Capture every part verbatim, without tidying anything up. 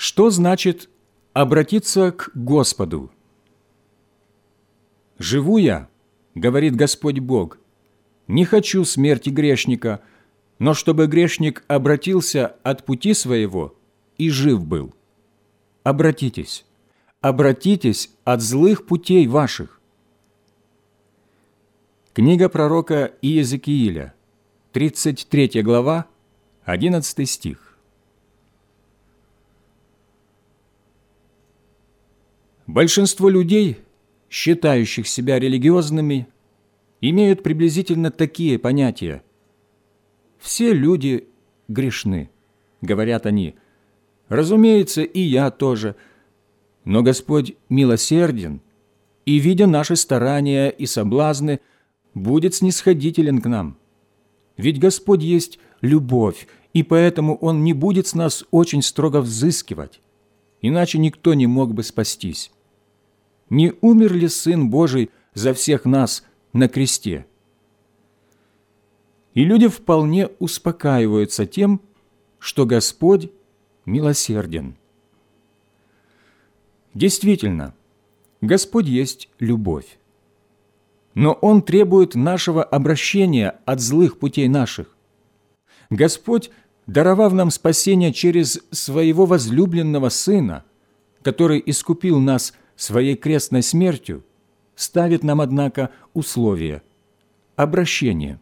Что значит обратиться к Господу? «Живу я, — говорит Господь Бог, — не хочу смерти грешника, но чтобы грешник обратился от пути своего и жив был. Обратитесь, обратитесь от злых путей ваших». Книга пророка Иезекииля, тридцать третья глава, одиннадцатый стих. Большинство людей, считающих себя религиозными, имеют приблизительно такие понятия. «Все люди грешны», — говорят они. «Разумеется, и я тоже. Но Господь милосерден, и, видя наши старания и соблазны, будет снисходителен к нам. Ведь Господь есть любовь, и поэтому Он не будет с нас очень строго взыскивать, иначе никто не мог бы спастись. Не умер ли Сын Божий за всех нас на кресте?» И люди вполне успокаиваются тем, что Господь милосерден. Действительно, Господь есть любовь. Но Он требует нашего обращения от злых путей наших. Господь, даровав нам спасение через Своего возлюбленного Сына, который искупил нас Своей крестной смертью, ставит нам, однако, условие – обращение.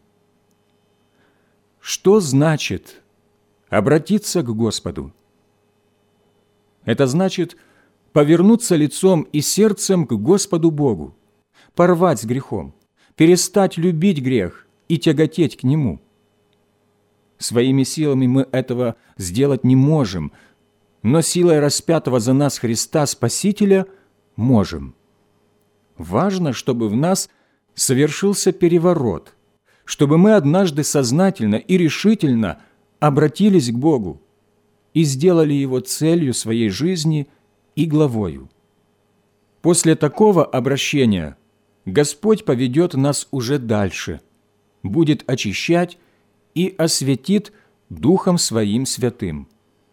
Что значит обратиться к Господу? Это значит повернуться лицом и сердцем к Господу Богу, порвать с грехом, перестать любить грех и тяготеть к нему. Своими силами мы этого сделать не можем, но силой распятого за нас Христа Спасителя можем. Важно, чтобы в нас совершился переворот, чтобы мы однажды сознательно и решительно обратились к Богу и сделали Его целью своей жизни и главою. После такого обращения Господь поведет нас уже дальше, будет очищать и осветит Духом Своим Святым.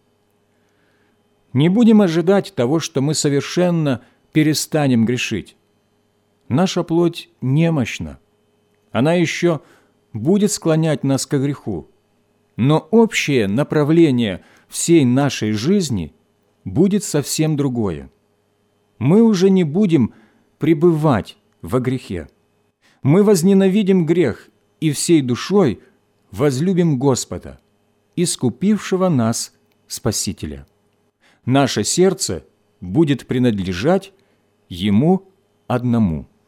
Не будем ожидать того, что мы совершенно перестанем грешить. Наша плоть немощна, она еще будет склонять нас ко греху, но общее направление всей нашей жизни будет совсем другое. Мы уже не будем пребывать во грехе. Мы возненавидим грех и всей душой возлюбим Господа, искупившего нас Спасителя. Наше сердце будет принадлежать Ему одному.